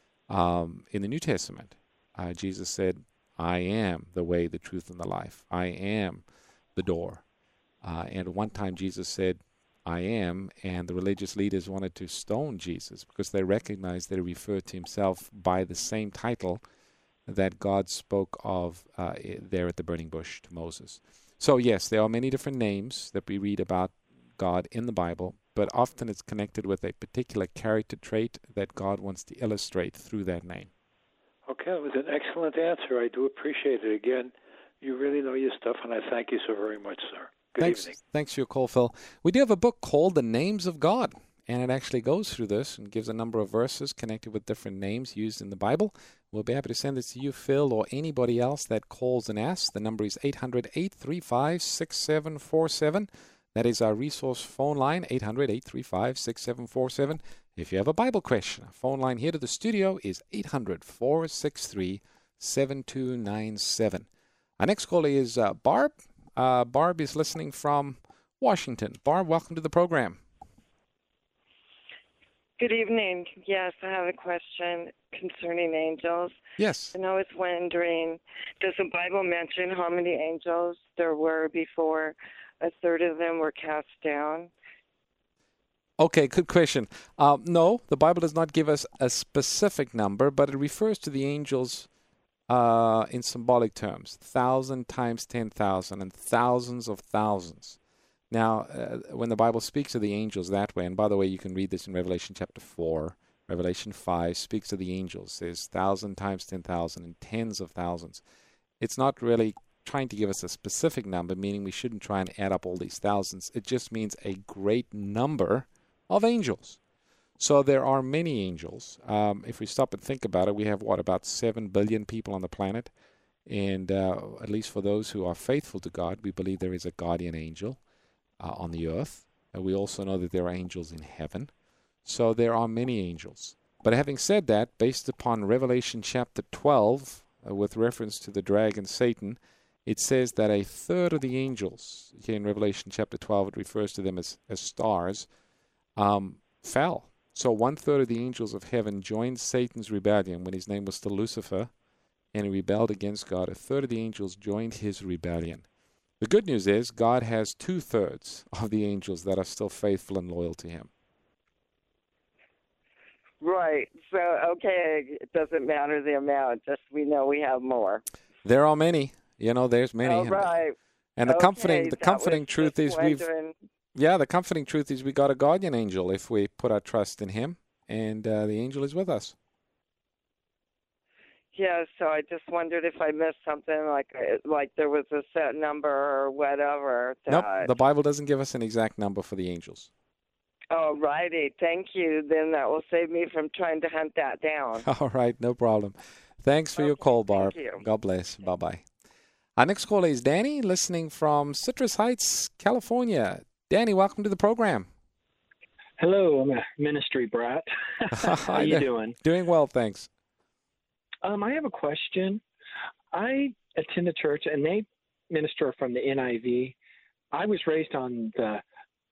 In the New Testament, Jesus said, I am the way, the truth, and the life. I am the door. And one time Jesus said, I am, and the religious leaders wanted to stone Jesus because they recognized that he referred to himself by the same title that God spoke of there at the burning bush to Moses. So yes, there are many different names that we read about God in the Bible, but often it's connected with a particular character trait that God wants to illustrate through that name. Okay, that was an excellent answer. I do appreciate it. Again, you really know your stuff, and I thank you so very much, sir. Good evening. Thanks for your call, Phil. We do have a book called The Names of God, and it actually goes through this and gives a number of verses connected with different names used in the Bible. We'll be happy to send this to you, Phil, or anybody else that calls and asks. The number is 800-835-6747. That is our resource phone line, 800-835-6747. If you have a Bible question, our phone line here to the studio is 800-463-7297. Our next caller is Barb. Barb is listening from Washington. Barb, welcome to the program. Good evening. Yes, I have a question concerning angels. Yes. And I was wondering, does the Bible mention how many angels there were before a third of them were cast down? Okay, good question. No, the Bible does not give us a specific number, but it refers to the angels in symbolic terms, 1,000 times 10,000 and thousands of thousands. Now, when the Bible speaks of the angels that way, and by the way, you can read this in Revelation chapter 4, Revelation 5 speaks of the angels, says 1,000 times 10,000 and tens of thousands. It's not really trying to give us a specific number, meaning we shouldn't try and add up all these thousands. It just means a great number of angels. So there are many angels. If we stop and think about it, we have, about 7 billion people on the planet. And at least for those who are faithful to God, we believe there is a guardian angel on the earth. We also know that there are angels in heaven. So there are many angels. But having said that, based upon Revelation chapter 12, with reference to the dragon Satan, it says that a third of the angels, here in Revelation chapter 12, it refers to them as stars, fell. So 1/3 of the angels of heaven joined Satan's rebellion when his name was still Lucifer, and he rebelled against God. 1/3 of the angels joined his rebellion. The good news is God has 2/3 of the angels that are still faithful and loyal to him. Right. So, okay, it doesn't matter the amount, just we know we have more. There are many. There's many. Oh, right. And the Okay, comforting truth is the comforting truth is we got a guardian angel if we put our trust in him, and the angel is with us. Yeah, so I just wondered if I missed something, like there was a set number or whatever. Nope, the Bible doesn't give us an exact number for the angels. Oh, righty. Thank you. Then that will save me from trying to hunt that down. All right, no problem. Thanks for your call, Barb. Thank you. God bless. Bye-bye. Our next caller is Danny, listening from Citrus Heights, California. Danny, welcome to the program. Hello, I'm a ministry brat. How you doing? Doing well, thanks. I have a question. I attend a church, and they minister from the NIV. I was raised on the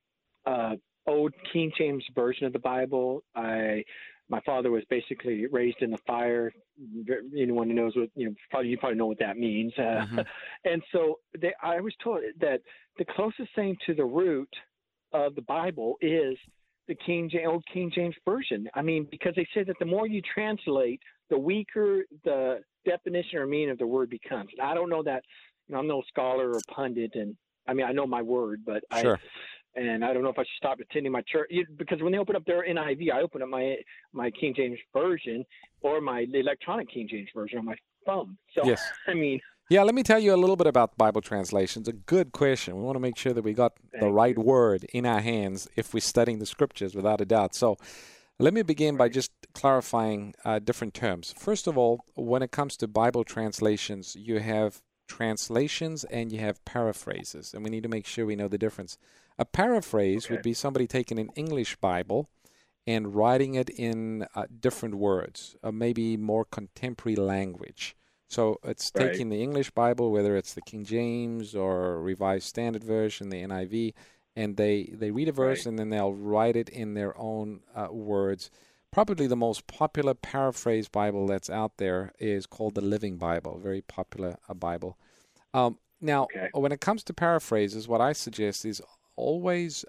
old King James version of the Bible. My father was basically raised in the fire. Anyone who knows what, you probably know what that means. And so I was told that the closest thing to the root of the Bible is the old King James version. I mean, because they say that the more you translate, the weaker the definition or meaning of the word becomes. And I don't know that. I'm no scholar or pundit, and I mean I know my word, but sure. And I don't know if I should stop attending my church, because when they open up their NIV, I open up my King James version or the electronic King James version on my phone. So, yes. I mean. Yeah, let me tell you a little bit about Bible translations. A good question. We want to make sure that we got the right word in our hands if we're studying the Scriptures, without a doubt. So let me begin by just clarifying different terms. First of all, when it comes to Bible translations, you have translations and you have paraphrases, and we need to make sure we know the difference. A paraphrase would be somebody taking an English Bible and writing it in different words, maybe more contemporary language. So it's taking the English Bible, whether it's the King James or Revised Standard Version, the NIV, and they read a verse and then they'll write it in their own words. Probably the most popular paraphrase Bible that's out there is called the Living Bible, a very popular Bible. Now, when it comes to paraphrases, what I suggest is always,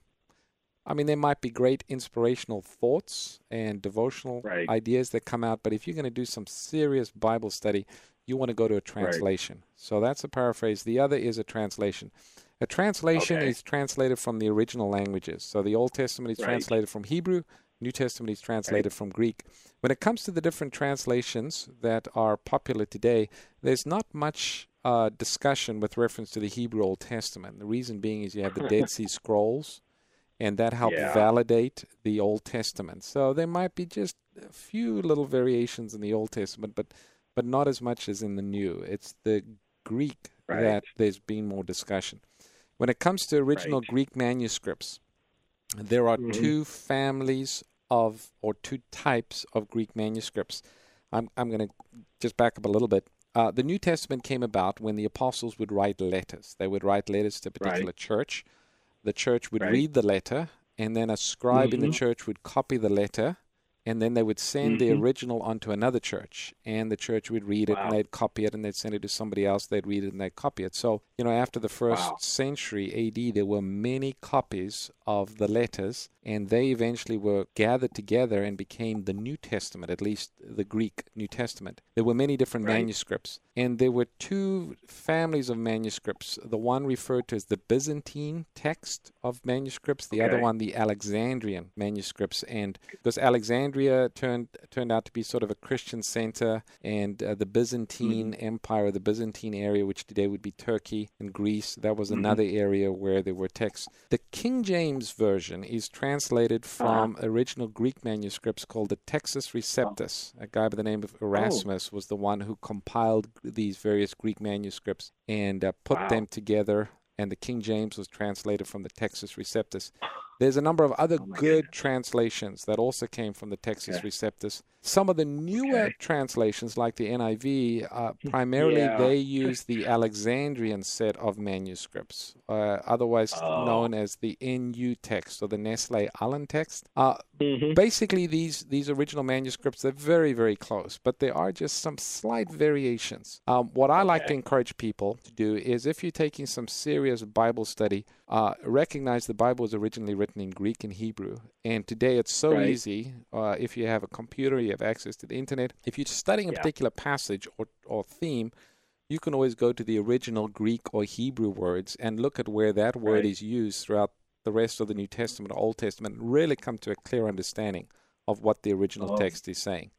there might be great inspirational thoughts and devotional ideas that come out, but if you're going to do some serious Bible study, you want to go to a translation. So that's a paraphrase. The other is a translation. A translation is translated from the original languages. So the Old Testament is translated from Hebrew, New Testament is translated from Greek. When it comes to the different translations that are popular today, there's not much discussion with reference to the Hebrew Old Testament. The reason being is you have the Dead Sea Scrolls, and that helped validate the Old Testament. So there might be just a few little variations in the Old Testament, but not as much as in the New. It's the Greek that there's been more discussion. When it comes to original Greek manuscripts, there are two families or two types of Greek manuscripts. I'm going to just back up a little bit. The New Testament came about when the apostles would write letters. They would write letters to a particular church. The church would read the letter, and then a scribe in the church would copy the letter, and then they would send the original onto another church, and the church would read it, and they'd copy it, and they'd send it to somebody else, they'd read it, and they'd copy it. So, after the first century A.D., there were many copies of the letters, and they eventually were gathered together and became the New Testament, at least the Greek New Testament. There were many different manuscripts, and there were two families of manuscripts. The one referred to as the Byzantine text of manuscripts, the other one the Alexandrian manuscripts, and because Alexandria turned out to be sort of a Christian center, and the Byzantine Empire, the Byzantine area, which today would be Turkey and Greece, that was another area where there were texts. The King James Version is translated from original Greek manuscripts called the Textus Receptus. A guy by the name of Erasmus was the one who compiled these various Greek manuscripts and put them together, and the King James was translated from the Textus Receptus. There's a number of other good translations that also came from the Textus Receptus. Some of the newer translations, like the NIV, primarily they use the Alexandrian set of manuscripts, otherwise known as the NU text or the Nestle-Aland text. Basically, these original manuscripts, they're very, very close, but there are just some slight variations. What I like to encourage people to do is, if you're taking some serious Bible study, recognize the Bible was originally written in Greek and Hebrew, and today it's so easy. If you have a computer, you have access to the internet. If you're studying a particular passage or theme, you can always go to the original Greek or Hebrew words and look at where that word is used throughout the rest of the New Testament or Old Testament, and really come to a clear understanding of what the original text is saying.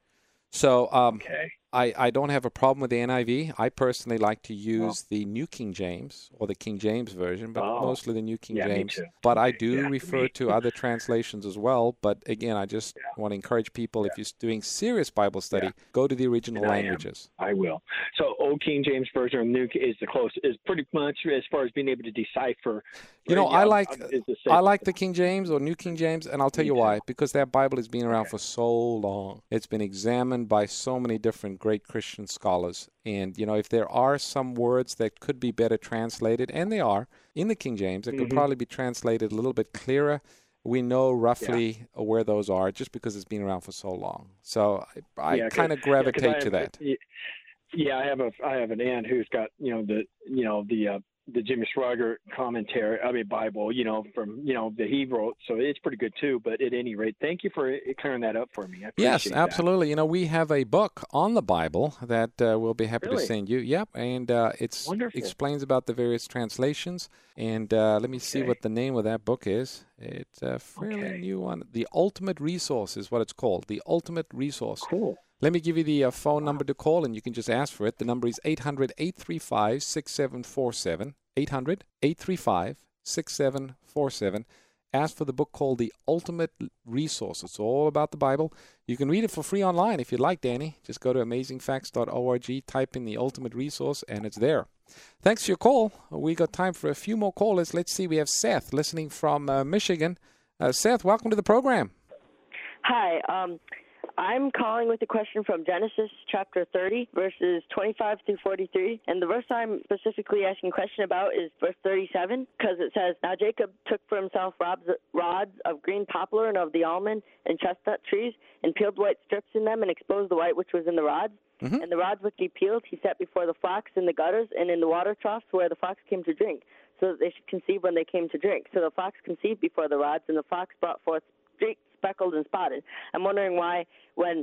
So I don't have a problem with the NIV. I personally like to use the New King James or the King James Version, but mostly the New King James. But I do refer to other translations as well. But again, I just want to encourage people, if you're doing serious Bible study, go to the original languages. I will. So Old King James Version or New is the closest, is pretty much as far as being able to decipher. I like the King James or New King James, and I'll tell you why. Because that Bible has been around for so long. It's been examined by so many different great Christian scholars. And, if there are some words that could be better translated, and they are, in the King James, that could probably be translated a little bit clearer, we know roughly where those are just because it's been around for so long. So I kind of gravitate to that. Yeah, I have an aunt who's got the Jimmy Swaggart commentary, Bible, from that he wrote, so it's pretty good too. But at any rate, thank you for clearing that up for me. I appreciate Yes, absolutely. That. We have a book on the Bible that we'll be happy to send you. Yep, and it explains about the various translations. And let me see what the name of that book is. It's a fairly new one. The Ultimate Resource is what it's called. The Ultimate Resource. Cool. Let me give you the phone number to call, and you can just ask for it. The number is 800-835-6747, 800-835-6747. Ask for the book called The Ultimate Resource. It's all about the Bible. You can read it for free online if you'd like, Danny. Just go to amazingfacts.org, type in The Ultimate Resource, and it's there. Thanks for your call. We got time for a few more callers. Let's see. We have Seth listening from Michigan. Seth, welcome to the program. Hi. I'm calling with a question from Genesis chapter 30, verses 25 through 43. And the verse I'm specifically asking a question about is verse 37, because it says, Now Jacob took for himself rods of green poplar and of the almond and chestnut trees, and peeled white strips in them, and exposed the white which was in the rods. Mm-hmm. And the rods which he peeled he set before the flocks in the gutters and in the water troughs where the flocks came to drink, so that they should conceive when they came to drink. So the flocks conceived before the rods, and the flocks brought forth streaked, speckled, and spotted. I'm wondering why, when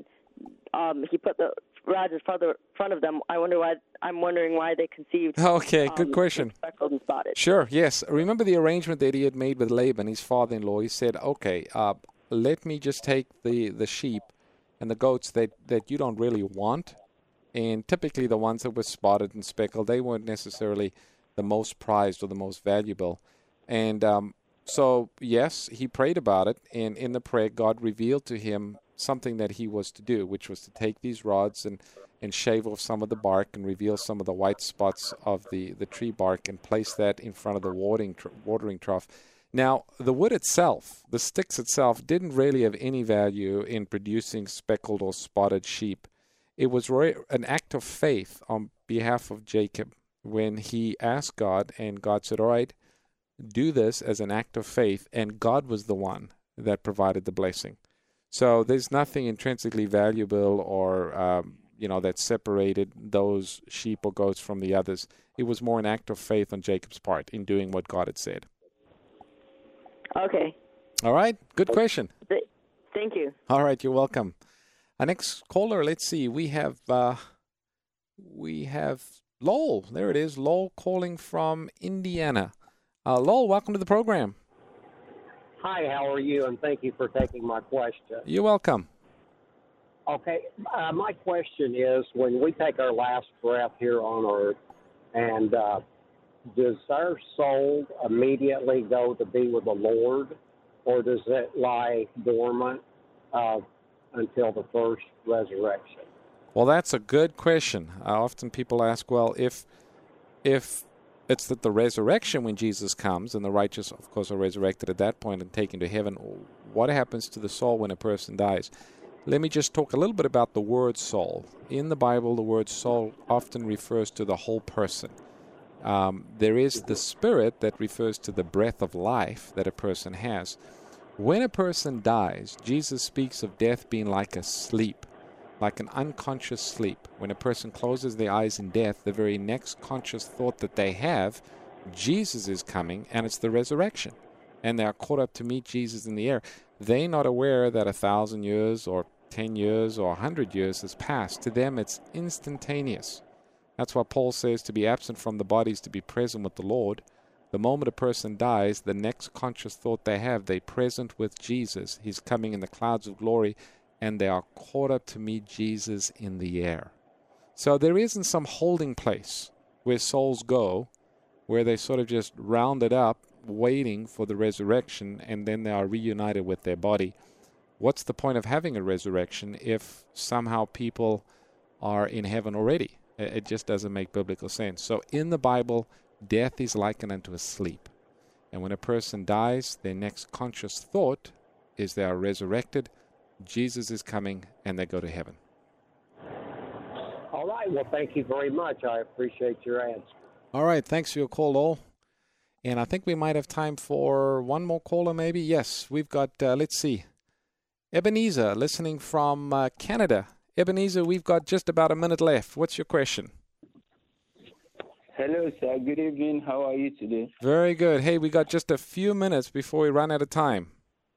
he put the rods in front of them, I'm wondering why they conceived. Okay, good question. Speckled and spotted. Sure, yes. Remember the arrangement that he had made with Laban, his father-in-law. He said, okay, let me just take the sheep and the goats that you don't really want. And typically the ones that were spotted and speckled, they weren't necessarily the most prized or the most valuable. And so, yes, he prayed about it, and in the prayer, God revealed to him something that he was to do, which was to take these rods and shave off some of the bark and reveal some of the white spots of the tree bark and place that in front of the watering trough. Now, the wood itself, the sticks itself, didn't really have any value in producing speckled or spotted sheep. It was an act of faith on behalf of Jacob when he asked God, and God said, all right, do this as an act of faith, and God was the one that provided the blessing. So there's nothing intrinsically valuable or, that separated those sheep or goats from the others. It was more an act of faith on Jacob's part in doing what God had said. Okay. All right. Good question. Thank you. All right. You're welcome. Our next caller, let's see. We have Lowell. There it is. Lowell calling from Indiana. Lowell, welcome to the program. Hi, how are you? And thank you for taking my question. You're welcome. Okay, my question is, when we take our last breath here on earth, and does our soul immediately go to be with the Lord, or does it lie dormant until the first resurrection? Well, that's a good question. Often people ask, well, if it's that the resurrection when Jesus comes, and the righteous, of course, are resurrected at that point and taken to heaven, what happens to the soul when a person dies? Let me just talk a little bit about the word soul. In the Bible, the word soul often refers to the whole person. There is the spirit that refers to the breath of life that a person has. When a person dies, Jesus speaks of death being like a sleep, like an unconscious sleep. When a person closes their eyes in death, the very next conscious thought that they have, Jesus is coming, and it's the resurrection. And they are caught up to meet Jesus in the air. They're not aware that 1,000 years or 10 years or 100 years has passed. To them, it's instantaneous. That's why Paul says to be absent from the body is to be present with the Lord. The moment a person dies, the next conscious thought they have, they're present with Jesus. He's coming in the clouds of glory, and they are caught up to meet Jesus in the air. So there isn't some holding place where souls go, where they sort of just rounded up, waiting for the resurrection, and then they are reunited with their body. What's the point of having a resurrection if somehow people are in heaven already? It just doesn't make biblical sense. So in the Bible, death is likened unto a sleep. And when a person dies, their next conscious thought is they are resurrected, Jesus is coming, and they go to heaven. right. Well, thank you very much. I appreciate your answer. All right. Thanks for your call, Lowell. And I think we might have time for one more caller, maybe. Yes, we've got, let's see, Ebenezer listening from Canada. Ebenezer, we've got just about a minute left. What's your question? Hello, sir. Good evening. How are you today? Very good. Hey, we got just a few minutes before we run out of time.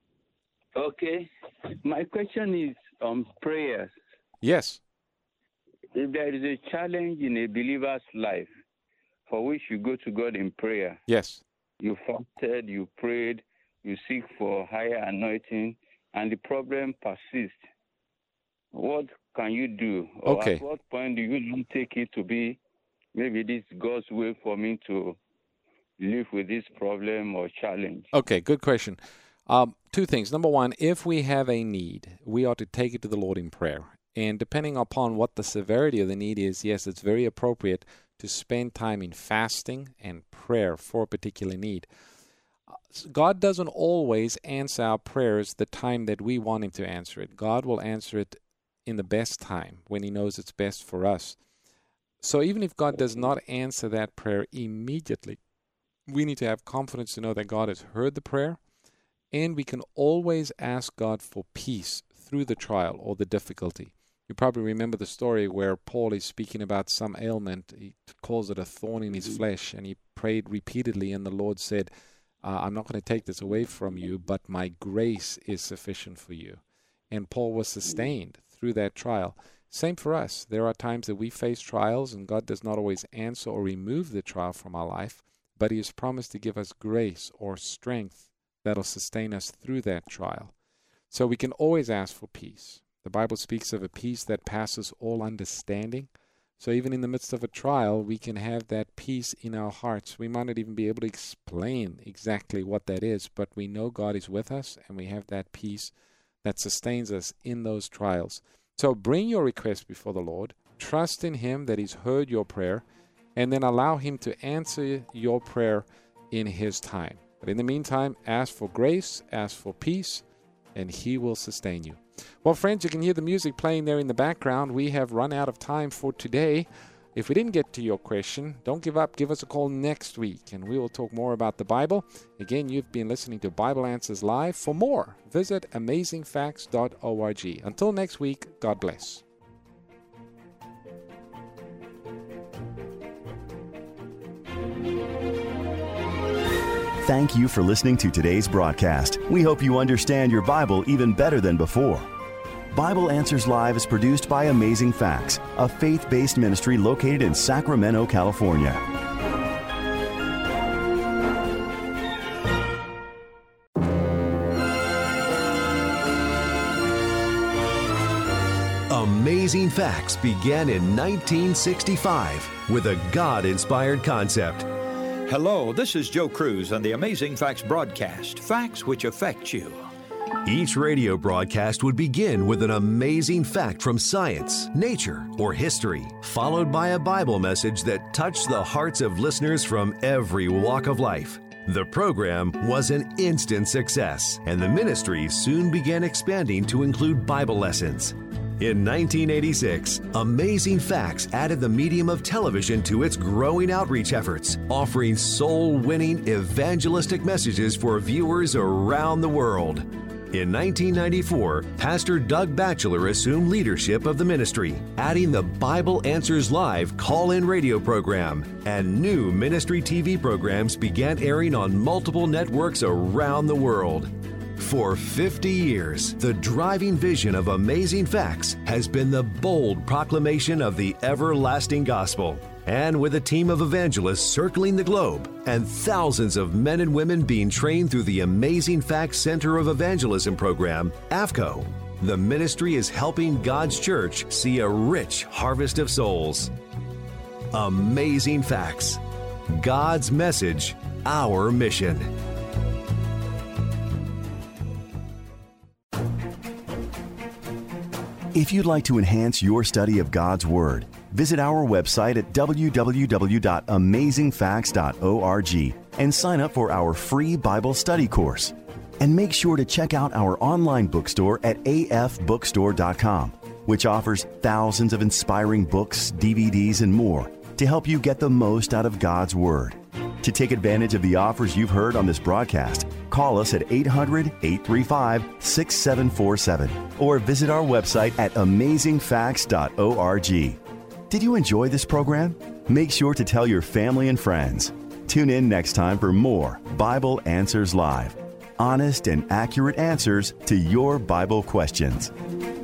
Okay. My question is on prayers. Yes. If there is a challenge in a believer's life for which you go to God in prayer. Yes. You fasted, you prayed, you seek for higher anointing, and the problem persists. What can you do? Or Okay. at what point do you not take it to be, maybe this is God's way for me to live with this problem or challenge? Okay, good question. Two things. Number one, if we have a need, we ought to take it to the Lord in prayer. And depending upon what the severity of the need is, yes, it's very appropriate to spend time in fasting and prayer for a particular need. God doesn't always answer our prayers the time that we want Him to answer it. God will answer it in the best time, when He knows it's best for us. So even if God does not answer that prayer immediately, we need to have confidence to know that God has heard the prayer, and we can always ask God for peace through the trial or the difficulty. You probably remember the story where Paul is speaking about some ailment. He calls it a thorn in his flesh, and he prayed repeatedly, and the Lord said, I'm not going to take this away from you, but my grace is sufficient for you. And Paul was sustained through that trial. Same for us. There are times that we face trials, and God does not always answer or remove the trial from our life, but He has promised to give us grace or strength that'll sustain us through that trial. So we can always ask for peace. The Bible speaks of a peace that passes all understanding. So even in the midst of a trial, we can have that peace in our hearts. We might not even be able to explain exactly what that is, but we know God is with us, and we have that peace that sustains us in those trials. So bring your request before the Lord, trust in Him that He's heard your prayer, and then allow Him to answer your prayer in His time. But in the meantime, ask for grace, ask for peace, and He will sustain you. Well, friends, you can hear the music playing there in the background. We have run out of time for today. If we didn't get to your question, don't give up. Give us a call next week, and we will talk more about the Bible. Again, you've been listening to Bible Answers Live. For more, visit amazingfacts.org. Until next week, God bless. Thank you for listening to today's broadcast. We hope you understand your Bible even better than before. Bible Answers Live is produced by Amazing Facts, a faith-based ministry located in Sacramento, California. Amazing Facts began in 1965 with a God-inspired concept. Hello, this is Joe Cruz on the Amazing Facts broadcast, facts which affect you. Each radio broadcast would begin with an amazing fact from science, nature, or history, followed by a Bible message that touched the hearts of listeners from every walk of life. The program was an instant success, and the ministry soon began expanding to include Bible lessons. In 1986, Amazing Facts added the medium of television to its growing outreach efforts, offering soul-winning evangelistic messages for viewers around the world. In 1994, Pastor Doug Batchelor assumed leadership of the ministry, adding the Bible Answers Live call-in radio program, and new ministry TV programs began airing on multiple networks around the world. For 50 years, the driving vision of Amazing Facts has been the bold proclamation of the everlasting gospel. And with a team of evangelists circling the globe and thousands of men and women being trained through the Amazing Facts Center of Evangelism program, AFCO, the ministry is helping God's church see a rich harvest of souls. Amazing Facts. God's message, our mission. If you'd like to enhance your study of God's Word, visit our website at www.amazingfacts.org and sign up for our free Bible study course. And make sure to check out our online bookstore at afbookstore.com. which offers thousands of inspiring books, DVDs, and more to help you get the most out of God's Word. To take advantage of the offers you've heard on this broadcast, call us at 800-835-6747 or visit our website at amazingfacts.org. Did you enjoy this program? Make sure to tell your family and friends. Tune in next time for more Bible Answers Live. Honest and accurate answers to your Bible questions.